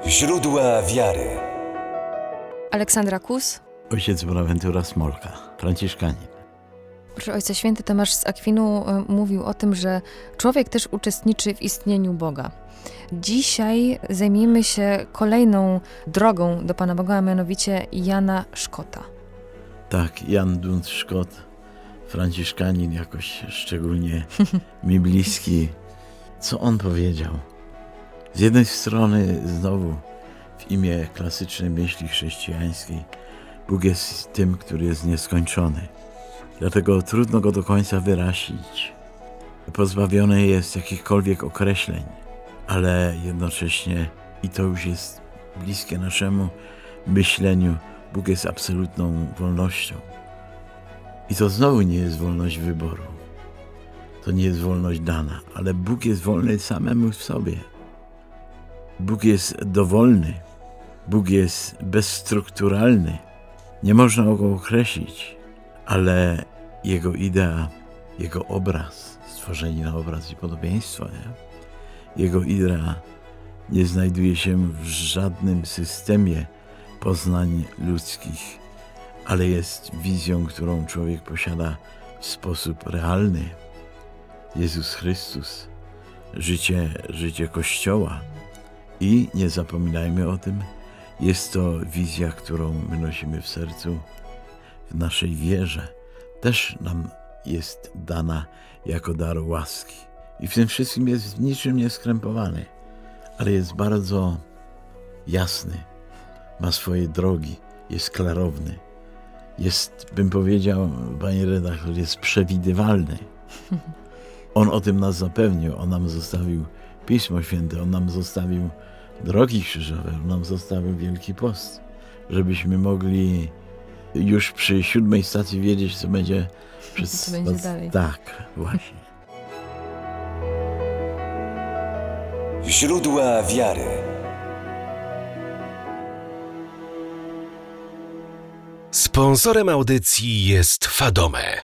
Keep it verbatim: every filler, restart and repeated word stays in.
Źródła wiary. Aleksandra Kus. Ojciec Bonaventura Smolka, franciszkanin. Proszę, Ojcze Święty Tomasz z Akwinu mówił o tym, że człowiek też uczestniczy w istnieniu Boga. Dzisiaj zajmiemy się kolejną drogą do Pana Boga, a mianowicie Jana Szkota. Tak, Jan Duns Szkot, franciszkanin, jakoś szczególnie mi bliski. Co on powiedział? Z jednej strony znowu w imię klasycznej myśli chrześcijańskiej Bóg jest tym, który jest nieskończony. Dlatego trudno go do końca wyrazić. Pozbawiony jest jakichkolwiek określeń, ale jednocześnie, i to już jest bliskie naszemu myśleniu, Bóg jest absolutną wolnością. I to znowu nie jest wolność wyboru. To nie jest wolność dana, ale Bóg jest wolny samemu w sobie. Bóg jest dowolny. Bóg jest bezstrukturalny. Nie można go określić, ale Jego idea, Jego obraz, stworzeni na obraz i podobieństwo, nie? Jego idea nie znajduje się w żadnym systemie poznań ludzkich, ale jest wizją, którą człowiek posiada w sposób realny. Jezus Chrystus, życie, życie Kościoła. I nie zapominajmy o tym, jest to wizja, którą my nosimy w sercu, w naszej wierze. Też nam jest dana jako dar łaski. I w tym wszystkim jest w niczym nieskrępowany, ale jest bardzo jasny, ma swoje drogi, jest klarowny. Jest, bym powiedział, panie redaktor, jest przewidywalny. On o tym nas zapewnił, on nam zostawił Pismo Święte, on nam zostawił drogi krzyżowe, on nam zostawił Wielki Post, żebyśmy mogli już przy siódmej stacji wiedzieć, co będzie przez... Co będzie dalej. Tak, właśnie. Źródła wiary. Sponsorem audycji jest Fadome.